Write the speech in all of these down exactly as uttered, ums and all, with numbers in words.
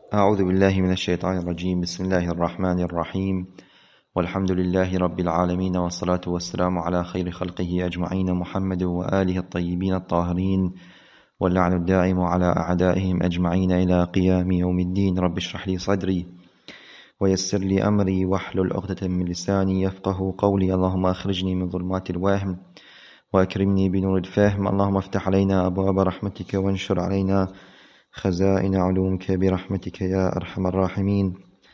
أعوذ بالله من الشيطان الرجيم. بسم الله الرحمن الرحيم، والحمد لله رب العالمين، والصلاة والسلام على خير خلقه أجمعين، محمد وآله الطيبين الطاهرين، واللعن الدائم على أعدائهم أجمعين إلى قيام يوم الدين. رب اشرح لي صدري ويسر لي أمري واحلل عقدة من لساني يفقه قولي. اللهم أخرجني من ظلمات الوهم وأكرمني بنور الفهم. اللهم افتح علينا أبواب رحمتك وانشر علينا خزائن علومك برحمتك يا أرحم الراحمين.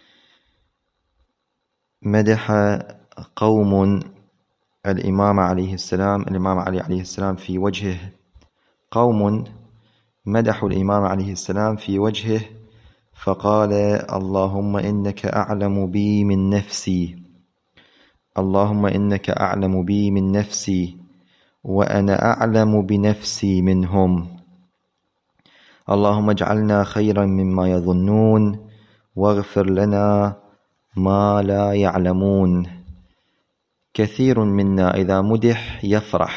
مدح قوم الإمام عليه السلام الإمام علي عليه السلام في وجهه قوم مدحوا الإمام عليه السلام في وجهه فقال: اللهم إنك أعلم بي من نفسي، اللهم إنك أعلم بي من نفسي وأنا أعلم بنفسي منهم. اللهم اجعلنا خيرا مما يظنون واغفر لنا ما لا يعلمون. كثير منا إذا مدح يفرح،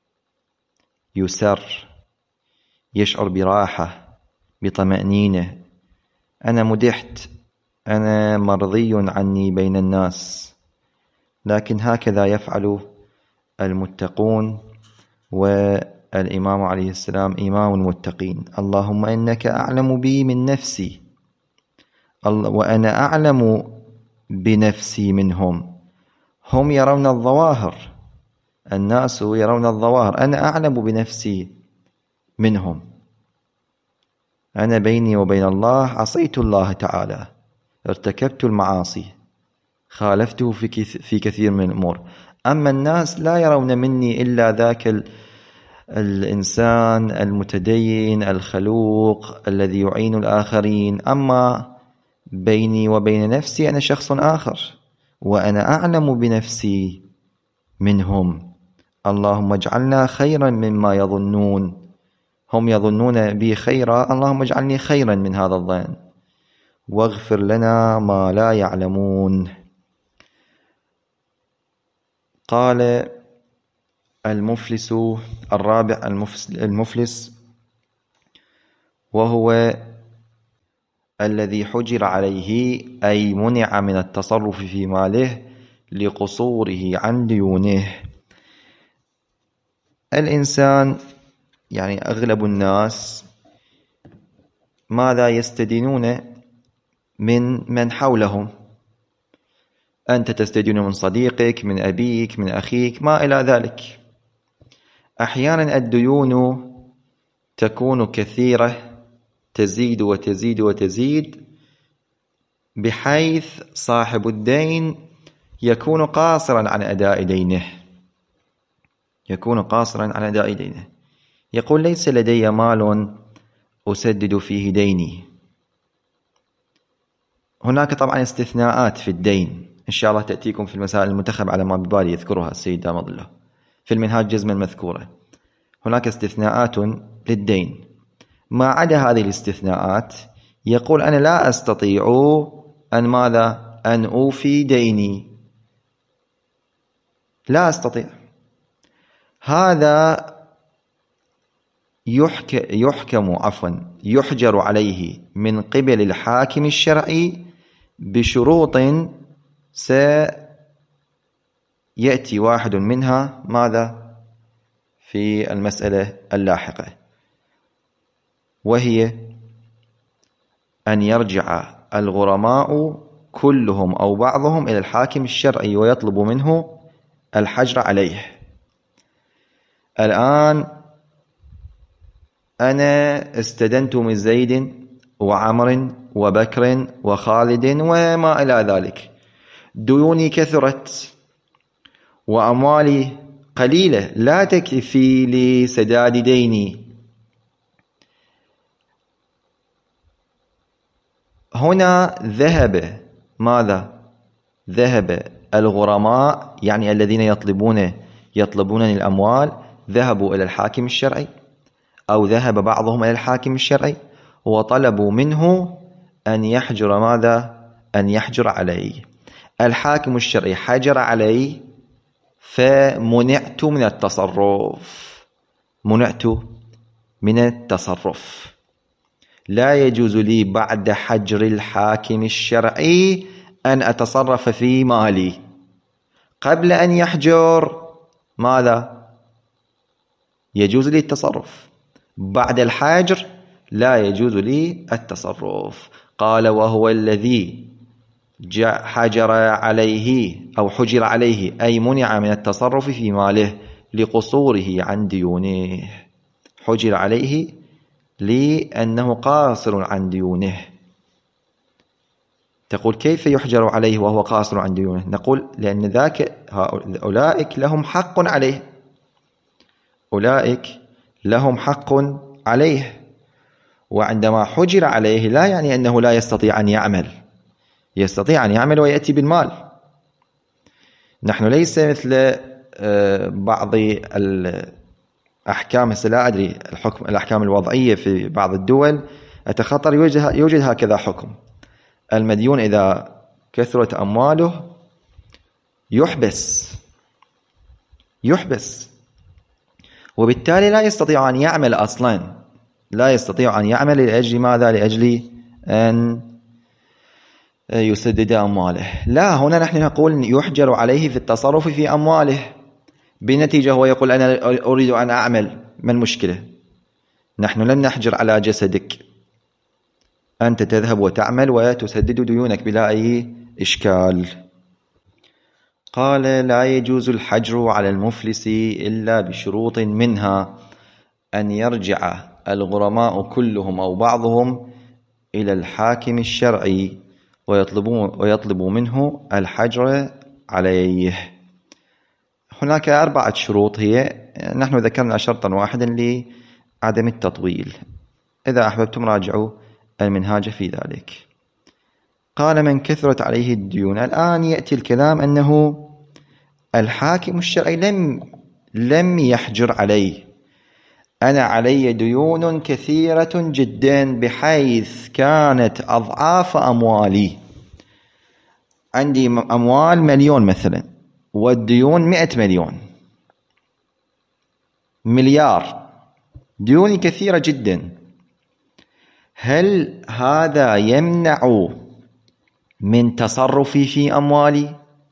يسر، يشعر براحة، بطمأنينة. أنا مدحت، أنا مرضي عني بين الناس. لكن هكذا يفعل المتقون، والإمام عليه السلام إمام المتقين. اللهم إنك أعلم بي من نفسي وأنا أعلم بنفسي منهم. هم يرون الظواهر، الناس يرون الظواهر، أنا أعلم بنفسي منهم. أنا بيني وبين الله عصيت الله تعالى، ارتكبت المعاصي، خالفته في كثير من الأمور. أما الناس لا يرون مني إلا ذاك الإنسان المتدين الخلوق الذي يعين الآخرين. أما بيني وبين نفسي أنا شخص آخر، وأنا أعلم بنفسي منهم. اللهم اجعلنا خيرا مما يظنون. هم يظنون بي خيرا، اللهم اجعلني خيرا من هذا الظن، واغفر لنا ما لا يعلمون. قال المفلس الرابع، المفلس وهو الذي حجر عليه، أي منع من التصرف في ماله لقصوره عن ديونه. الإنسان يعني أغلب الناس ماذا يستدينون من من حولهم. أنت تستدين من صديقك، من أبيك، من أخيك، ما إلى ذلك. أحيانا الديون تكون كثيرة، تزيد وتزيد وتزيد، بحيث صاحب الدين يكون قاصرا عن أداء دينه يكون قاصرا عن أداء دينه يقول: ليس لدي مال أسدد فيه ديني. هناك طبعا استثناءات في الدين، إن شاء الله تأتيكم في المسائل المنتخب على ما ببالي يذكرها السيد دام ظله في المنهاج جزما المذكورة. هناك استثناءات للدين. ما عدا هذه الاستثناءات يقول: أنا لا أستطيع أن ماذا أن أوفي ديني، لا أستطيع. هذا يحكم عفوا يحجر عليه من قبل الحاكم الشرعي بشروط سيأتي واحد منها ماذا في المسألة اللاحقة، وهي أن يرجع الغرماء كلهم أو بعضهم إلى الحاكم الشرعي ويطلب منه الحجر عليه. الآن أنا استدنت من زيد وعمر وبكر وخالد وما إلى ذلك، ديوني كثرت وأموالي قليلة لا تكفي لسداد ديني. هنا ذهب ماذا ذهب الغرماء، يعني الذين يطلبون يطلبون الأموال، ذهبوا إلى الحاكم الشرعي، أو ذهب بعضهم إلى الحاكم الشرعي وطلبوا منه أن يحجر ماذا أن يحجر عليه. الحاكم الشرعي حجر عليه، فمنعت من التصرف منعت من التصرف لا يجوز لي بعد حجر الحاكم الشرعي أن أتصرف في مالي. قبل أن يحجر ماذا؟ يجوز لي التصرف. بعد الحجر لا يجوز لي التصرف. قال وهو الذي حجر عليه أو حجر عليه أي منع من التصرف في ماله لقصوره عن ديونه. حجر عليه لأنه قاصر عن ديونه. تقول كيف يحجر عليه وهو قاصر عن ديونه؟ نقول لأن ذاك أولئك لهم حق عليه، أولئك لهم حق عليه، وعندما حجر عليه لا يعني أنه لا يستطيع أن يعمل، يستطيع أن يعمل ويأتي بالمال. نحن ليس مثل بعض الأحكام، لا أدري الحكم الأحكام الوضعية في بعض الدول أتخطر يوجد, يوجد هكذا حكم: المديون إذا كثرت أمواله يحبس يحبس وبالتالي لا يستطيع أن يعمل أصلا، لا يستطيع أن يعمل لأجل ماذا؟ لأجل أن يسدد أمواله. لا، هنا نحن نقول يحجر عليه في التصرف في أمواله، بنتيجة هو يقول أنا أريد أن أعمل، ما المشكلة؟ نحن لن نحجر على جسدك، أنت تذهب وتعمل وتسدد ديونك بلا أي إشكال. قال لا يجوز الحجر على المفلس إلا بشروط، منها أن يرجع الغرماء كلهم أو بعضهم إلى الحاكم الشرعي ويطلبوا ويطلب منه الحجر عليه. هناك أربعة شروط، هي نحن ذكرنا شرطا واحدا لعدم التطويل، إذا أحببتم راجعوا المنهاج في ذلك. قال من كثرت عليه الديون. الآن يأتي الكلام أنه الحاكم الشرعي لم لم يحجر عليه. أنا علي ديون كثيرة جدا بحيث كانت أضعاف أموالي، عندي أموال مليون مثلا والديون مئة مليون، مليار، ديوني كثيرة جدا. هل هذا يمنع من تصرفي في أموالي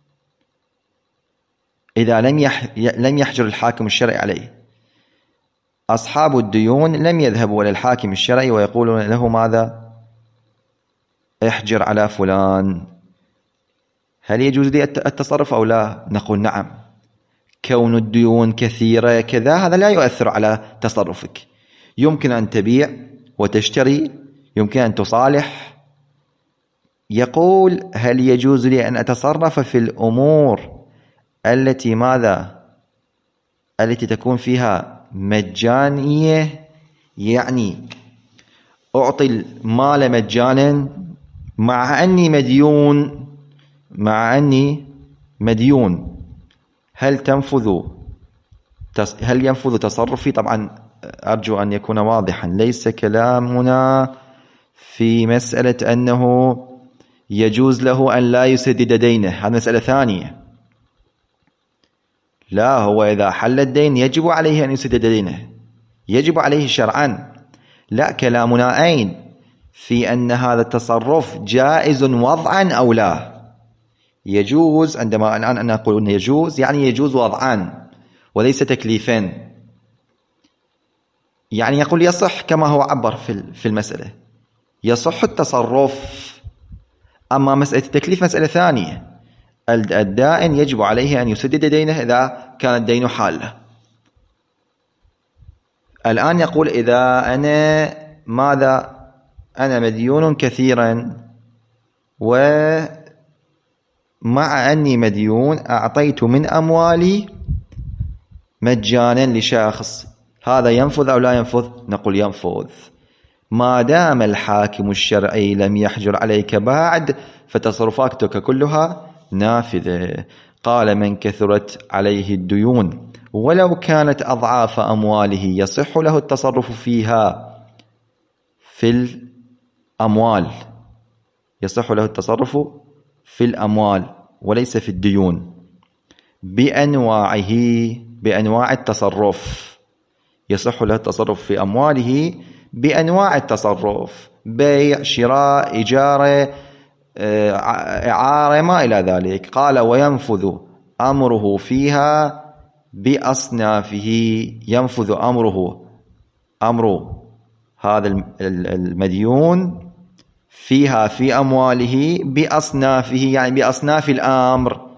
إذا لم لم يحجر الحاكم الشرعي عليه؟ أصحاب الديون لم يذهبوا إلى الحاكم الشرعي ويقولون له ماذا؟ احجر على فلان. هل يجوز لي التصرف أو لا؟ نقول نعم. كون الديون كثيرة كذا هذا لا يؤثر على تصرفك. يمكن أن تبيع وتشتري، يمكن أن تصالح. يقول هل يجوز لي أن أتصرف في الأمور التي ماذا؟ التي تكون فيها مجانية، يعني أعطي المال مجانا مع أني مديون مع أني مديون هل تنفذ هل ينفذ تصرفي؟ طبعا أرجو أن يكون واضحا، ليس كلامنا في مسألة أنه يجوز له أن لا يسدد دينه، هذه مسألة ثانية. لا، هو إذا حل الدين يجب عليه أن يسدد دينه، يجب عليه شرعا. لا، كلامنا أين؟ في أن هذا التصرف جائز وضعا أو لا. يجوز، عندما الآن أنا أقول أنه يجوز يعني يجوز وضعا وليس تكليفا. يعني يقول يصح كما هو عبر في المسألة، يصح التصرف. أما مسألة التكليف مسألة ثانية. الدائن يجب عليه أن يسدد دينه إذا كان الدين حاله. الآن يقول إذا أنا ماذا؟ أنا مديون كثيرا ومع أني مديون أعطيت من أموالي مجانا لشخص، هذا ينفذ أو لا ينفذ؟ نقول ينفذ ما دام الحاكم الشرعي لم يحجر عليك بعد، فتصرفاتك كلها نافذة. قال من كثرت عليه الديون ولو كانت أضعاف أمواله يصح له التصرف فيها في الأموال، يصح له التصرف في الأموال وليس في الديون، بأنواعه، بأنواع التصرف. يصح له التصرف في أمواله بأنواع التصرف، بيع، شراء، إجارة، إعارة، ما إلى ذلك. قال وينفذ أمره فيها بأصنافه. ينفذ أمره، أمر هذا المديون فيها في أمواله بأصنافه، يعني بأصناف الأمر.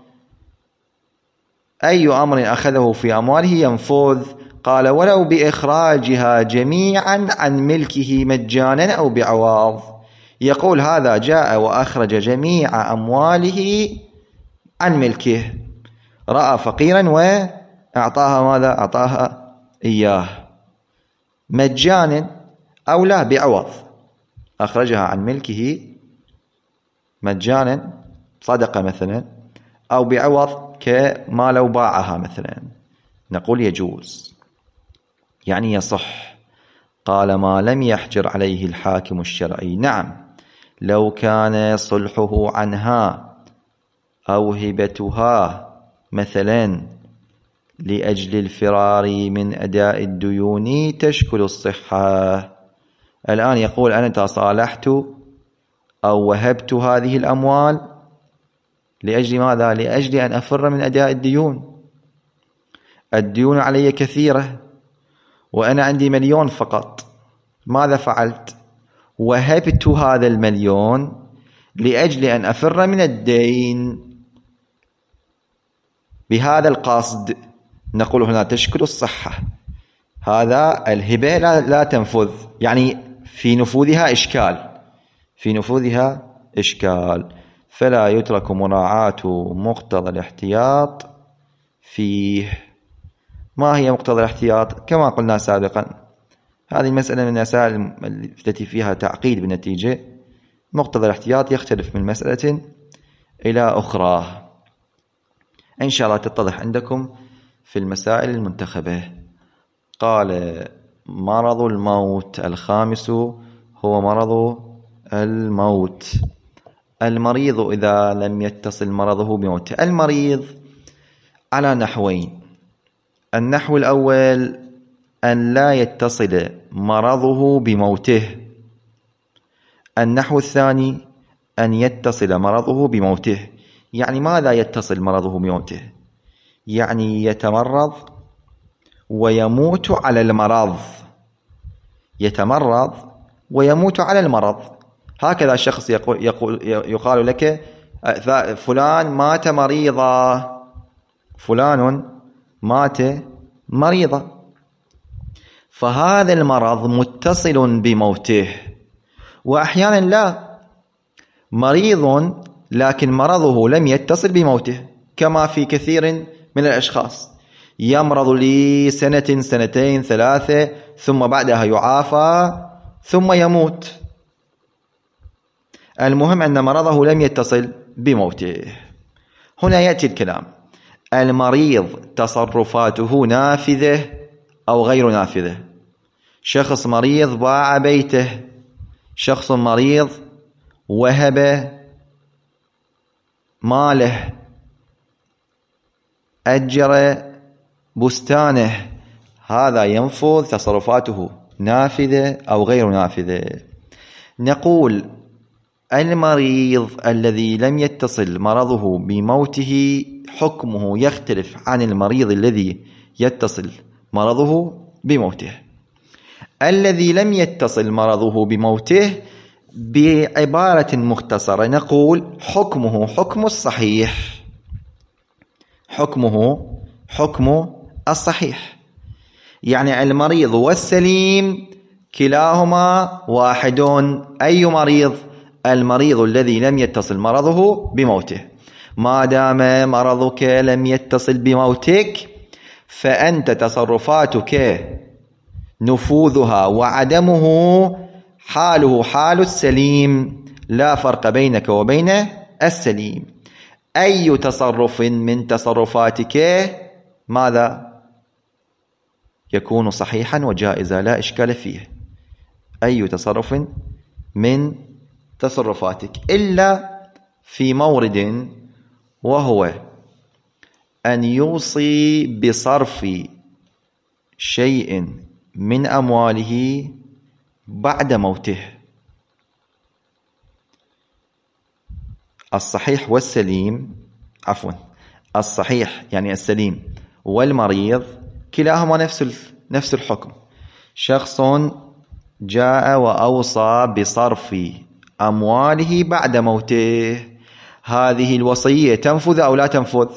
أي أمر أخذه في أمواله ينفذ. قال ولو بإخراجها جميعا عن ملكه مجانا أو بعوض. يقول هذا جاء وأخرج جميع أمواله عن ملكه، رأى فقيرا وأعطاها ماذا؟ أعطاها إياه مجانا أو لا بعوض. أخرجها عن ملكه مجانا صدقة مثلا، أو بعوض كما لو باعها مثلا، نقول يجوز، يعني يصح. قال ما لم يحجر عليه الحاكم الشرعي. نعم، لو كان صلحه عنها أو هبتها مثلا لأجل الفرار من أداء الديون تشكل الصحة. الآن يقول أنا تصالحت أو وهبت هذه الأموال لأجل ماذا؟ لأجل أن أفر من أداء الديون. الديون علي كثيرة وأنا عندي مليون فقط. ماذا فعلت؟ وهبت هذا المليون لأجل أن أفر من الدين بهذا القصد. نقول هنا تشكل الصحة. هذا الهبة لا, لا تنفذ، يعني في نفوذها إشكال، في نفوذها إشكال، فلا يترك مراعاة مقتضى الاحتياط فيه. ما هي مقتضى الاحتياط؟ كما قلنا سابقا، هذه المسألة من المسائل التي فيها تعقيد بالنتيجة. مقتضى الاحتياط يختلف من مسألة إلى أخرى، إن شاء الله تتضح عندكم في المسائل المنتخبة. قال مرض الموت الخامس هو مرض الموت. المريض إذا لم يتصل مرضه بموته. المريض على نحوين: النحو الأول أن لا يتصل مرضه بموته، النحو الثاني أن يتصل مرضه بموته. يعني ماذا يتصل مرضه بموته؟ يعني يتمرض ويموت على المرض، يتمرض ويموت على المرض. هكذا الشخص يقول, يقول يقال لك فلان مات مريضا، فلان مات مريضا، فهذا المرض متصل بموته. وأحيانا لا، مريض لكن مرضه لم يتصل بموته، كما في كثير من الأشخاص يمرض لسنة سنتين ثلاثة ثم بعدها يعافى ثم يموت. المهم أن مرضه لم يتصل بموته. هنا يأتي الكلام: المريض تصرفاته نافذة أو غير نافذة. شخص مريض باع بيته، شخص مريض وهب ماله، أجر بستانه، هذا ينفذ تصرفاته نافذة أو غير نافذة. نقول المريض الذي لم يتصل مرضه بموته حكمه يختلف عن المريض الذي يتصل مرضه بموته. الذي لم يتصل مرضه بموته بعبارة مختصرة نقول حكمه حكم الصحيح، حكمه حكم الصحيح. يعني المريض والسليم كلاهما واحد. أي مريض؟ المريض الذي لم يتصل مرضه بموته. ما دام مرضك لم يتصل بموتك فأنت تصرفاتك نفوذها وعدمه حاله حال السليم، لا فرق بينك وبين السليم. أي تصرف من تصرفاتك ماذا؟ يكون صحيحا وجائزا لا إشكال فيه. أي تصرف من تصرفاتك، إلا في مورد، وهو أن يوصي بصرف شيء من أمواله بعد موته. الصحيح والسليم، عفوا الصحيح يعني السليم والمريض كلاهما نفس نفس الحكم. شخص جاء وأوصى بصرف أمواله بعد موته، هذه الوصية تنفذ أو لا تنفذ؟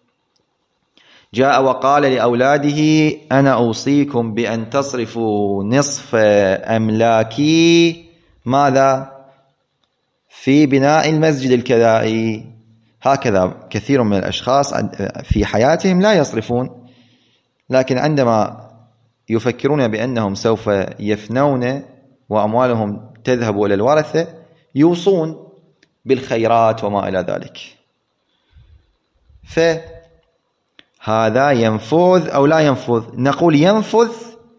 جاء وقال لأولاده أنا أوصيكم بأن تصرفوا نصف أملاكي ماذا؟ في بناء المسجد الكذائي. هكذا كثير من الأشخاص في حياتهم لا يصرفون، لكن عندما يفكرون بأنهم سوف يفنون وأموالهم تذهب إلى الورثة يوصون بالخيرات وما إلى ذلك. فهذا ينفذ أو لا ينفذ؟ نقول ينفذ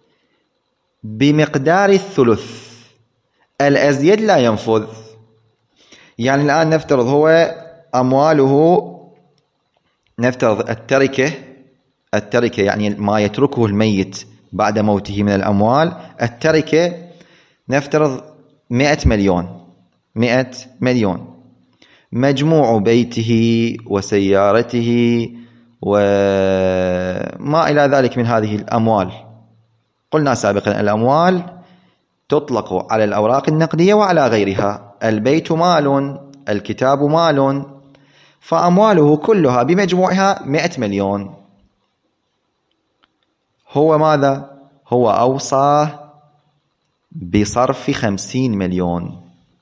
بمقدار الثلث، الأزيد لا ينفذ. يعني الآن نفترض هو أمواله، نفترض التركة التركة يعني ما يتركه الميت بعد موته من الأموال، التركة نفترض مئة مليون مئة مليون، مجموع بيته وسيارته وما إلى ذلك من هذه الأموال. قلنا سابقا الأموال تطلق على الأوراق النقدية وعلى غيرها. البيت مال، الكتاب مال، فأمواله كلها بمجموعها مئة مليون. هو ماذا؟ هو أوصى بصرف خمسين مليون.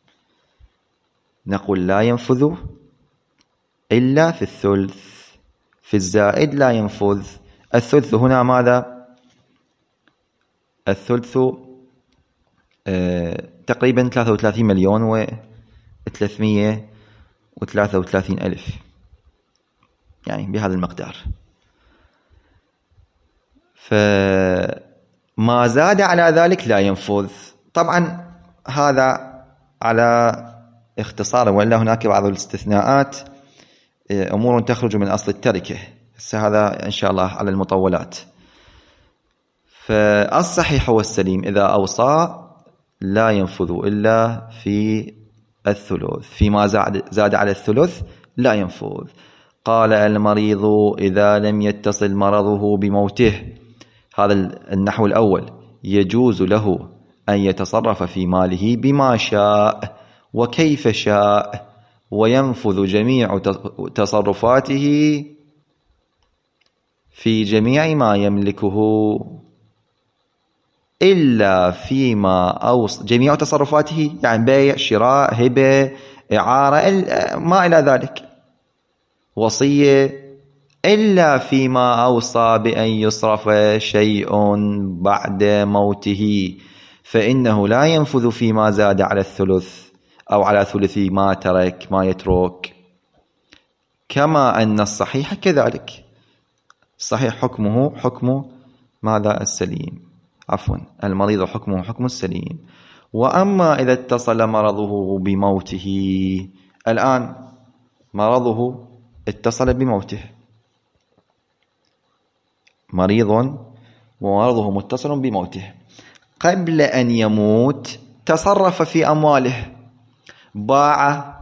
نقول لا ينفذ إلا في الثلث، في الزائد لا ينفذ. الثلث هنا ماذا؟ الثلث آه تقريبا ثلاثة وثلاثين مليون وثلاثمية وثلاثة وثلاثين ألف، يعني بهذا المقدار. فما زاد على ذلك لا ينفذ. طبعا هذا على اختصار، وإلا هناك بعض الاستثناءات، أمور تخرج من أصل التركة، هذا إن شاء الله على المطولات. فالصحيح والسليم إذا أوصى لا ينفذ إلا في الثلث، فيما زاد على الثلث لا ينفذ. قال المريض إذا لم يتصل مرضه بموته، هذا النحو الأول، يجوز له أن يتصرف في ماله بما شاء وكيف شاء، وينفذ جميع تصرفاته في جميع ما يملكه إلا فيما أوصى. جميع تصرفاته يعني بيع، شراء، هبة، إعارة، ما إلى ذلك، وصية، إلا فيما أوصى بأن يصرف شيء بعد موته، فإنه لا ينفذ فيما زاد على الثلث أو على ثلث ما ترك ما يترك. كما أن الصحيح كذلك، الصحيح حكمه حكم ماذا؟ السليم، عفوا المريض حكمه حكم السليم. وأما إذا اتصل مرضه بموته، الآن مرضه اتصل بموته، مريض ومرضه متصل بموته، قبل أن يموت تصرف في أمواله، باع،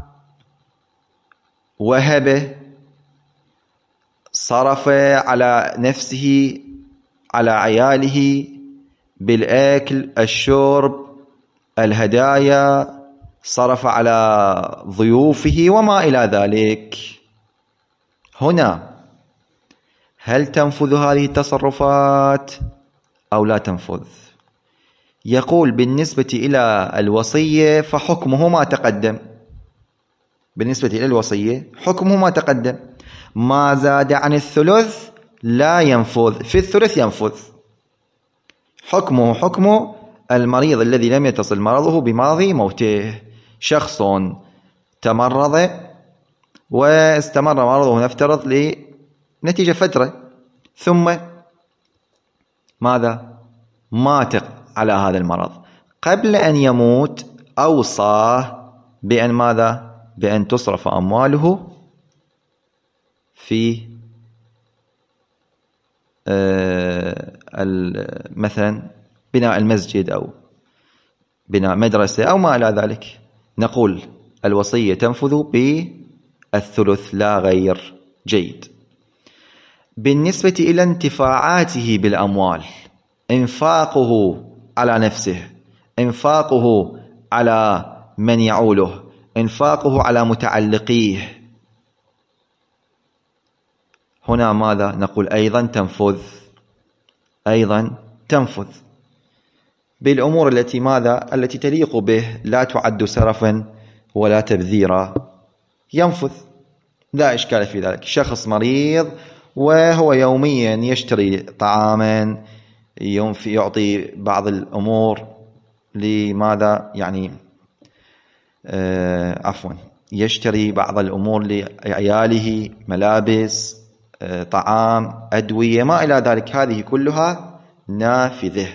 وهب، صرف على نفسه، على عياله، بالأكل، الشرب، الهدايا، صرف على ضيوفه وما إلى ذلك. هنا هل تنفذ هذه التصرفات أو لا تنفذ؟ يقول بالنسبة إلى الوصية فحكمه ما تقدم. بالنسبة إلى الوصية حكمه ما تقدم، ما زاد عن الثلث لا ينفذ، في الثلث ينفذ. حكمه حكم المريض الذي لم يتصل مرضه بماضي موته. شخص تمرض واستمر مرضه نفترض لنتيجة فترة، ثم ماذا؟ مات على هذا المرض. قبل أن يموت أوصى بأن ماذا؟ بأن تصرف أمواله في مثلا بناء المسجد أو بناء مدرسة أو ما إلى ذلك، نقول الوصية تنفذ بالثلث لا غير. جيد. بالنسبة إلى انتفاعاته بالأموال، إنفاقه على نفسه، إنفاقه على من يعوله، إنفاقه على متعلقيه، هنا ماذا نقول؟ أيضا تنفذ، أيضا تنفذ بالأمور التي ماذا؟ التي تليق به، لا تعد سرفا ولا تبذيرا، ينفذ، لا إشكال في ذلك. شخص مريض وهو يوميا يشتري طعاما، يعطي بعض الأمور لماذا يعني آه عفوا يشتري بعض الأمور لعياله، ملابس، آه طعام، أدوية، ما إلى ذلك، هذه كلها نافذة.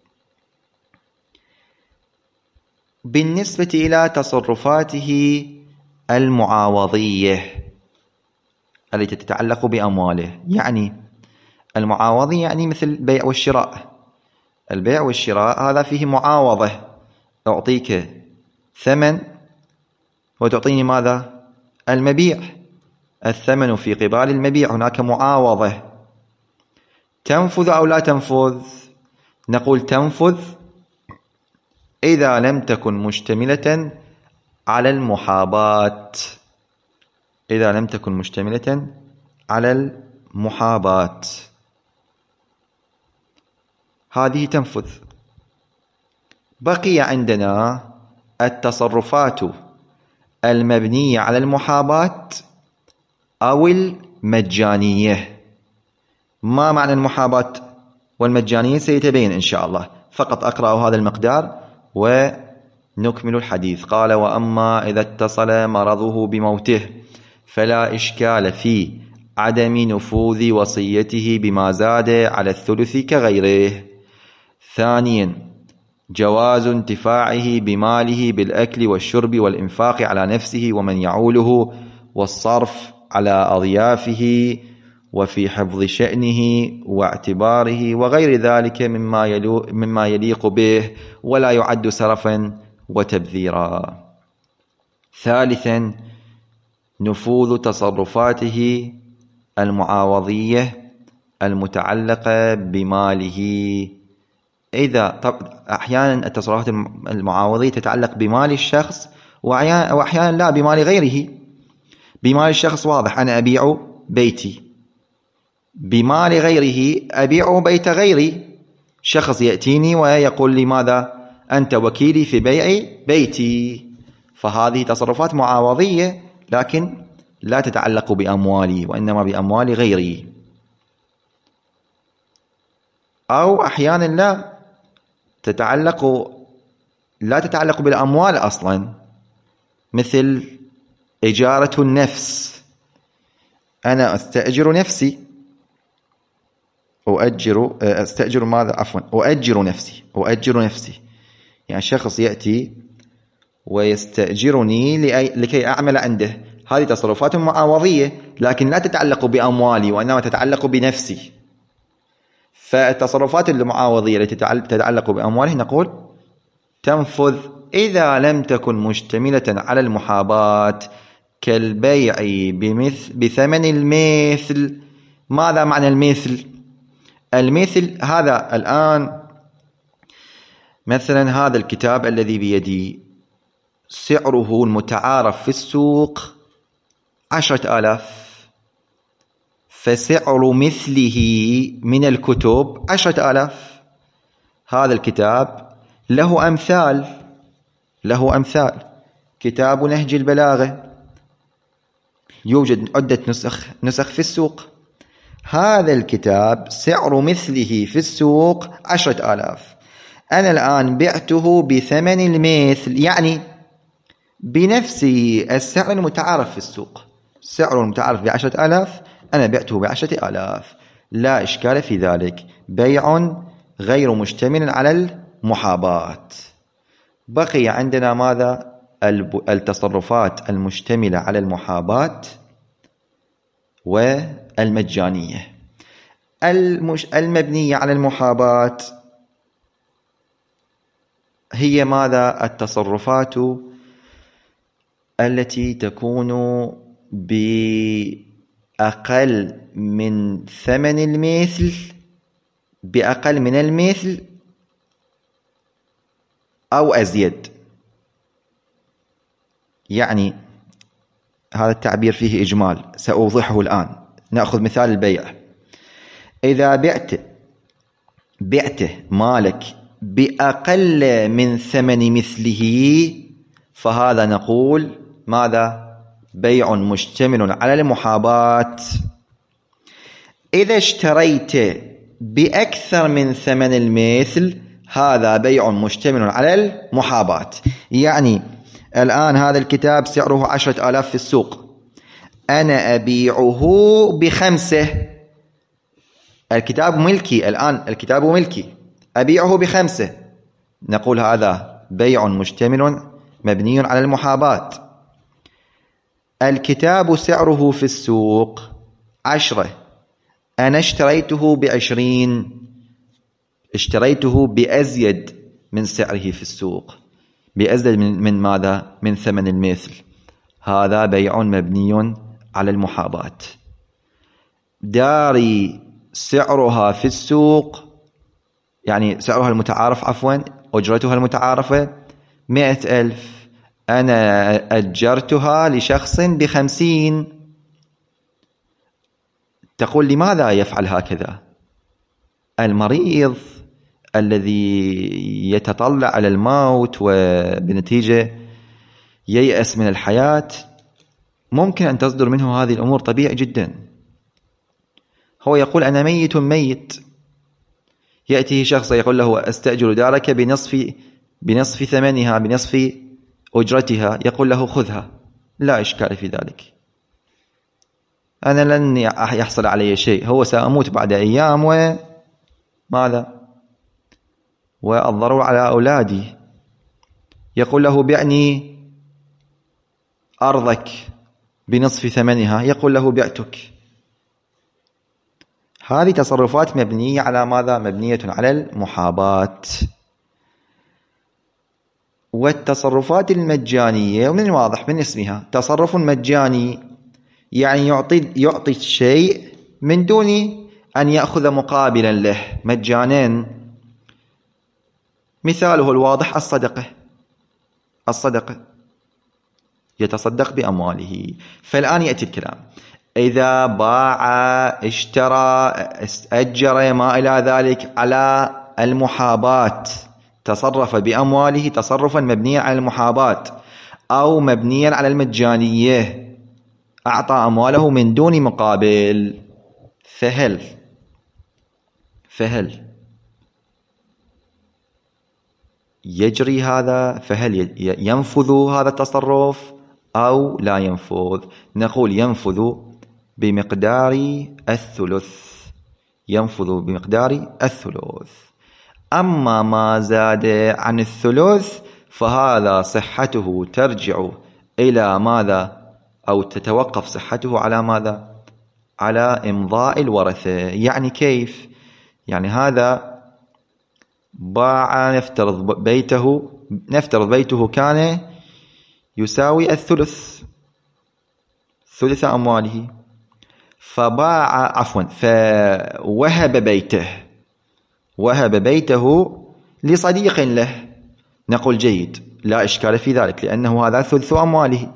بالنسبة إلى تصرفاته المعاوضية التي تتعلق بأمواله، يعني المعاوضية يعني مثل البيع والشراء. البيع والشراء هذا فيه معاوضة، أعطيك ثمن وتعطيني ماذا؟ المبيع، الثمن في قبال المبيع، هناك معاوضة. تنفذ أو لا تنفذ؟ نقول تنفذ إذا لم تكن مشتملة على المحاباة، إذا لم تكن مشتملة على المحاباة، هذه تنفذ. بقي عندنا التصرفات المبنية على المحاباة أو المجانية. ما معنى المحاباة والمجانية سيتبين إن شاء الله، فقط أقرأ هذا المقدار ونكمل الحديث. قال: وأما إذا اتصل مرضه بموته فلا إشكال في عدم نفوذ وصيته بما زاد على الثلث كغيره. ثانيا، جواز انتفاعه بماله بالأكل والشرب والإنفاق على نفسه ومن يعوله، والصرف على أضيافه وفي حفظ شأنه واعتباره وغير ذلك مما, يلو مما يليق به ولا يعد سرفا وتبذيرا. ثالثا، نفوذ تصرفاته المعاوضية المتعلقة بماله. إذا طب أحيانا التصرفات المعاوضية تتعلق بمال الشخص وأحيانا لا، بمال غيره. بمال الشخص واضح، أنا أبيع بيتي. بمال غيره أبيع بيت غيري. شخص يأتيني ويقول لي: ماذا؟ أنت وكيلي في بيع بيتي. فهذه تصرفات معاوضية، لكن لا تتعلق بأموالي وإنما بأموال غيري. أو أحيانا لا تتعلق لا تتعلق بالأموال أصلا، مثل إجارة النفس. أنا أستأجر نفسي، أؤجر أستأجر ماذا؟ عفوا أؤجر نفسي أؤجر نفسي يعني شخص يأتي ويستأجرني لكي أعمل عنده. هذه تصرفات معاوضية، لكن لا تتعلق بأموالي وإنما تتعلق بنفسي. فالتصرفات المعاوضية التي تتعلق بأمواله نقول تنفذ إذا لم تكن مشتملة على المحاباة، كالبيع بمثل بثمن المثل. ماذا معنى المثل؟ المثل هذا الآن مثلا هذا الكتاب الذي بيدي سعره المتعارف في السوق عشرة آلاف، فسعر مثله من الكتب عشرة آلاف. هذا الكتاب له أمثال له أمثال كتاب نهج البلاغة يوجد عدة نسخ نسخ في السوق. هذا الكتاب سعر مثله في السوق عشرة آلاف، أنا الآن بعته بثمن المثل، يعني بنفس السعر المتعارف في السوق. سعر المتعارف بعشرة آلاف، أنا بعته بعشرة آلاف، لا إشكال في ذلك، بيع غير مشتمل على المحاباة. بقي عندنا ماذا؟ التصرفات المشتملة على المحاباة والمجانية. المش... المبنية على المحاباة هي ماذا؟ التصرفات التي تكون بأقل من ثمن المثل، بأقل من المثل أو أزيد. يعني هذا التعبير فيه إجمال، سأوضحه الآن. نأخذ مثال البيع. إذا بعت بعته مالك بأقل من ثمن مثله فهذا نقول ماذا؟ بيع مشتمل على المحاباة. إذا اشتريت بأكثر من ثمن المثل هذا بيع مشتمل على المحاباة. يعني الآن هذا الكتاب سعره عشرة آلاف في السوق، أنا أبيعه بخمسة. الكتاب ملكي الآن، الكتاب ملكي، أبيعه بخمسة. نقول هذا بيع مشتمل مبني على المحاباة. الكتاب سعره في السوق عشرة، أنا اشتريته بعشرين، اشتريته بأزيد من سعره في السوق، بأزيد من, من ماذا؟ من ثمن المثل. هذا بيع مبني على المحاباة. داري سعرها في السوق، يعني سعرها المتعارف، عفوا أجرتها المتعارفة مئة ألف، أنا أجرتها لشخص بخمسين. تقول لماذا يفعل هكذا؟ المريض الذي يتطلع على الموت وبنتيجة ييأس من الحياة ممكن أن تصدر منه هذه الأمور، طبيعي جدا. هو يقول أنا ميت ميت، يأتيه شخص يقول له أستأجر دارك بنصف بنصف ثمنها، بنصف أجرتها، يقول له خذها، لا إشكال في ذلك، أنا لن يحصل علي شيء، هو سأموت بعد أيام وماذا؟ والضرر على أولادي. يقول له بعني أرضك بنصف ثمنها، يقول له بعتك. هذه تصرفات مبنية على ماذا؟ مبنية على المحاباة. والتصرفات المجانية ومن واضح من اسمها تصرف مجاني، يعني يعطي يعطي الشيء من دون أن يأخذ مقابلا له، مجانا. مثاله الواضح الصدقة. الصدقة يتصدق بأمواله. فالآن يأتي الكلام، إذا باع، اشترى، أجر، ما إلى ذلك، على المحاباة، تصرف بأمواله تصرفا مبنيا على المحاباة أو مبنيا على المجانية، أعطى أمواله من دون مقابل، فهل فهل يجري هذا؟ فهل ينفذ هذا التصرف أو لا ينفذ؟ نقول ينفذ بمقدار الثلث، ينفذ بمقدار الثلث. أما ما زاد عن الثلث فهذا صحته ترجع إلى ماذا؟ أو تتوقف صحته على ماذا؟ على إمضاء الورثة. يعني كيف؟ يعني هذا باع، نفترض بيته نفترض بيته كان يساوي الثلث، ثلث أمواله، فباع عفوا فوهب بيته وهب بيته لصديق له، نقول جيد، لا إشكال في ذلك، لأنه هذا ثلث أمواله.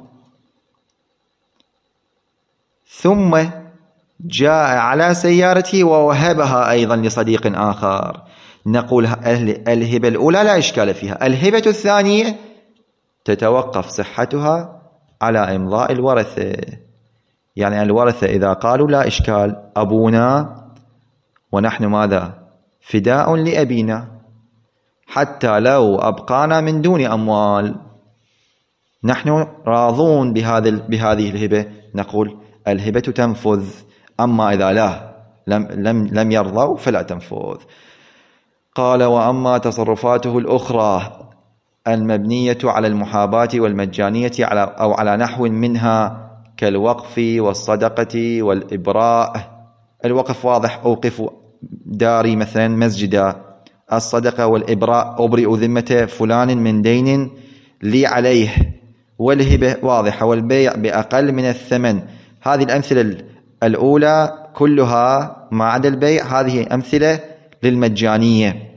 ثم جاء على سيارته ووهبها أيضا لصديق آخر، نقول الهبة الأولى لا إشكال فيها، الهبة الثانية تتوقف صحتها على إمضاء الورثة. يعني الورثة إذا قالوا لا إشكال، أبونا ونحن ماذا؟ فداء لأبينا، حتى لو أبقانا من دون أموال نحن راضون بهذه بهذه الهبة، نقول الهبة تنفذ. أما إذا لا لم لم لم يرضوا فلا تنفذ. قال وأما تصرفاته الأخرى المبنية على المحاباة والمجانية على أو على نحو منها كالوقف والصدقة والإبراء. الوقف واضح، أوقف داري مثلا مسجدا الصدقة والإبراء، أبرئ ذمة فلان من دين لي عليه، والهبة واضحة، والبيع بأقل من الثمن. هذه الأمثلة الأولى كلها ما عدا البيع هذه أمثلة للمجانية،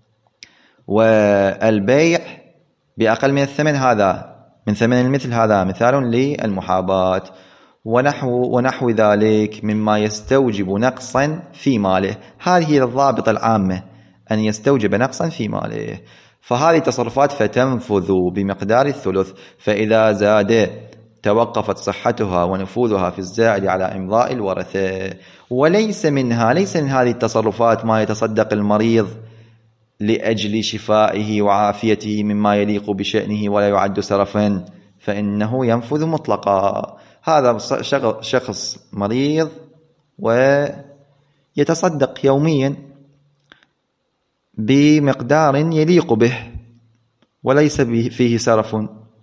والبيع بأقل من الثمن هذا من ثمن المثل هذا مثال للمحاباة. ونحو, ونحو ذلك مما يستوجب نقصا في ماله، هذه الضابط العامة أن يستوجب نقصا في ماله. فهذه تصرفات فتنفذ بمقدار الثلث، فإذا زاد توقفت صحتها ونفوذها في الزائد على إمضاء الورثة. وليس منها ليس من هذه التصرفات ما يتصدق المريض لأجل شفائه وعافيته مما يليق بشأنه ولا يعد سرفا، فإنه ينفذ مطلقا. هذا شخص مريض ويتصدق يوميا بمقدار يليق به وليس فيه سرف،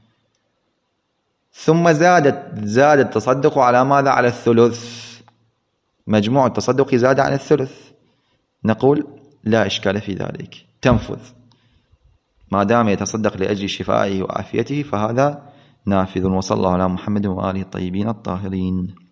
ثم زادت زاد التصدق على ماذا؟ على الثلث، مجموع التصدق زاد عن الثلث، نقول لا إشكال في ذلك، تنفذ ما دام يتصدق لأجل شفائه وعافيته، فهذا نافذ. وصلى الله على محمد وآله الطيبين الطاهرين.